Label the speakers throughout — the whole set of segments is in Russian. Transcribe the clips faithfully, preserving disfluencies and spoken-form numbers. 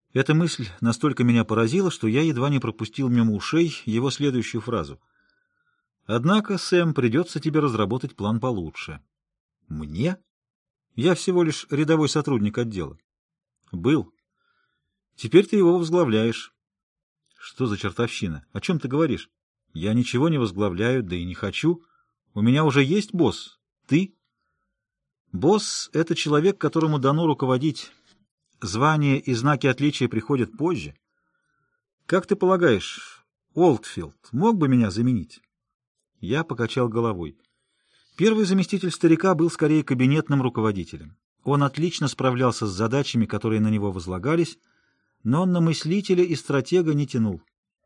Speaker 1: Эта мысль настолько меня поразила, что я едва не пропустил мимо ушей его следующую фразу. «Однако, Сэм, придется тебе разработать план получше». «Мне? Я всего лишь рядовой сотрудник отдела». «Был. Теперь ты его возглавляешь». «Что за чертовщина? О чем ты говоришь?» «Я ничего не возглавляю, да и не хочу. У меня уже есть босс. Ты?» «Босс — это человек, которому дано руководить. Звания и знаки отличия приходят позже. Как ты полагаешь, Олдфилд мог бы меня заменить?» Я покачал головой. Первый заместитель старика был скорее кабинетным руководителем. Он отлично справлялся с задачами, которые на него возлагались, но он на мыслителя и стратега не тянул.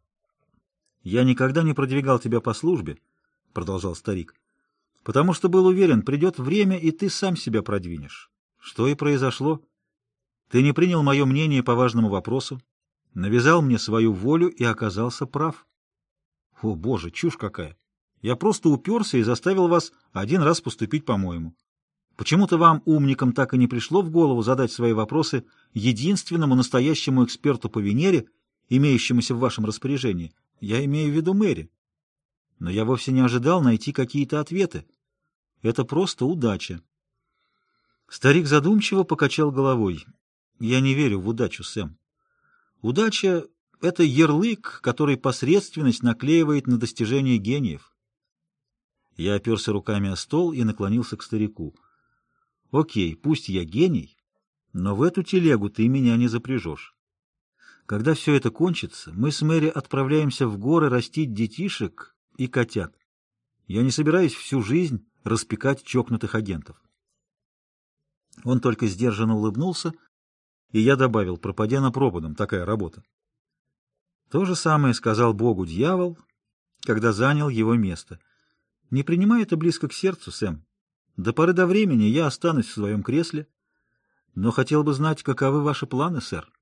Speaker 1: «Я никогда не продвигал тебя по службе», — продолжал старик, — «потому что был уверен, придет время, и ты сам себя продвинешь. Что и произошло. Ты не принял мое мнение по важному вопросу, навязал мне свою волю и оказался прав». «О, Боже, чушь какая! Я просто уперся и заставил вас один раз поступить по-моему. Почему-то вам, умникам, так и не пришло в голову задать свои вопросы единственному настоящему эксперту по Венере, имеющемуся в вашем распоряжении. Я имею в виду Мэри. Но я вовсе не ожидал найти какие-то ответы. Это просто удача». Старик задумчиво покачал головой. «Я не верю в удачу, Сэм. Удача — это ярлык, который посредственность наклеивает на достижение гениев». Я оперся руками о стол и наклонился к старику. «Окей, пусть я гений, но в эту телегу ты меня не запряжешь. Когда все это кончится, мы с Мэри отправляемся в горы растить детишек и котят. Я не собираюсь всю жизнь распекать чокнутых агентов». Он только сдержанно улыбнулся, и я добавил: пропадя на пропадом, такая работа. То же самое сказал Богу дьявол, когда занял его место. Не принимай это близко к сердцу, Сэм. До поры до времени я останусь в своем кресле, но хотел бы знать, каковы ваши планы, сэр.